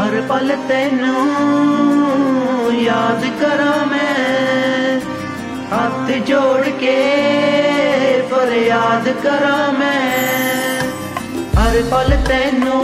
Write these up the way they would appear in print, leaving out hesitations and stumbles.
हर पल तेनू याद करा मैं, हाथ जोड़ के फरियाद करा मैं। हर पल तेनू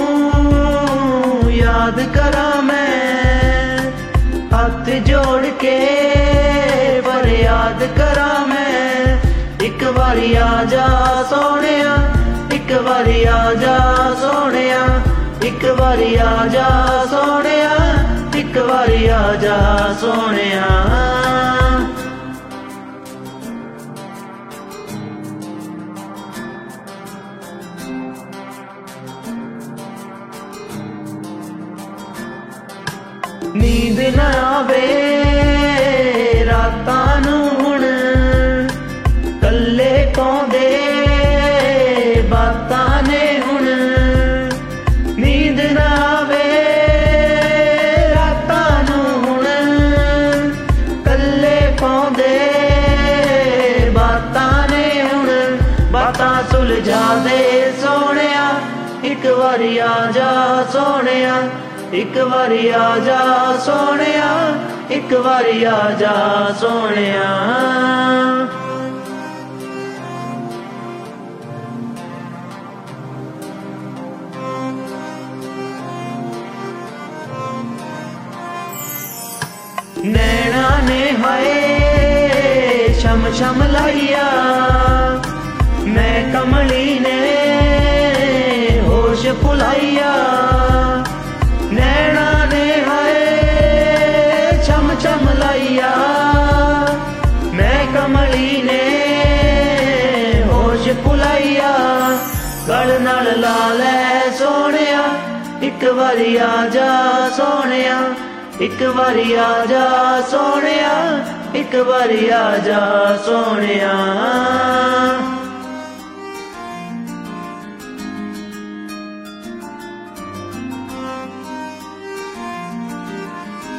याद करा मैं, हाथ जोड़ के फरियाद करा मैं। एक बारी आजा सोहणिया, एक बारी आजा सोहणिया, एक बारी आजा सोहणिया, एक बारी आजा सोहणिया। नींद न आवे रातां नूं हुण, कल्ले पाउंदे बातां ने हुण। नींद न आवे रातां नूं हुण, कल्ले पाउंदे बातां ने हुण। बातां सुलझा दे सोहणिया, एक बारी आजा सोहणिया, एक बारी आजा सोहणिया, एक बारी आजा सोहणिया। नैना ने हाय शम शम लाइया, मैं कमली ने होश भुलाइया। नैना ने हाय छम छम लाइया, मैं कमली ने होश भुलाइया। गल नाल ला लै सोहणिया, एक बारी आजा सोहणिया, एक बारी आजा सोहणिया, एक बारी आजा सोहणिया।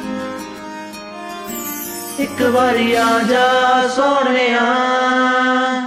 एक बारी आजा सोहणिया।